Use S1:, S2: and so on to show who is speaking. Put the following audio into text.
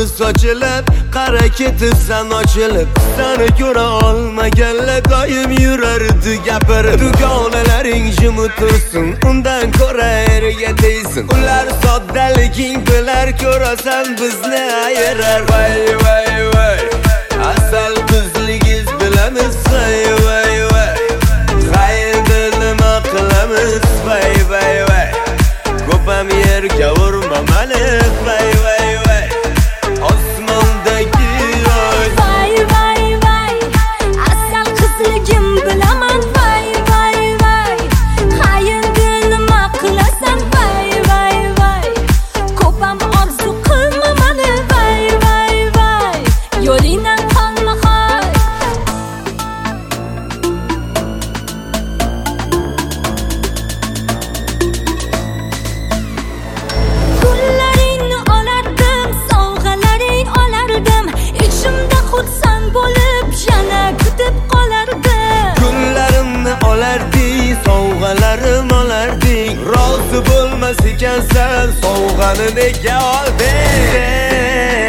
S1: sochilib, qara ketibsan ochilib. Seni ko'ra olmaganlar doim yurardi gapirib. Dugonalaring jimi tursin, undan ko'ra eriga tegsin. Ular soddaliging bilar, ko'rasan bizni ayirar. Vay vay vay, asal qizligiz bilamiz. Vay vay vay, qayerda nima qilamiz? Vay vay vay, ko'pam yerga urma mani. Vay vay vay, osmondagi oy.
S2: Vay vay vay, asal qizligim bilaman. Vay vay vay, qayerda nima qilasan? Vay vay vay, ko'pam orzu qilma mani. Vay vay vay, yo'lingdan qolma hoy. Kunlaringni olardim, sovg'alaring olardim. Ichimda xursand bo'lib yana kutib qolardim.
S1: Kunlarimni olarding, sovg'alarim olarding. Rozi bo'lmas ekansan, sovg'ani nega olding?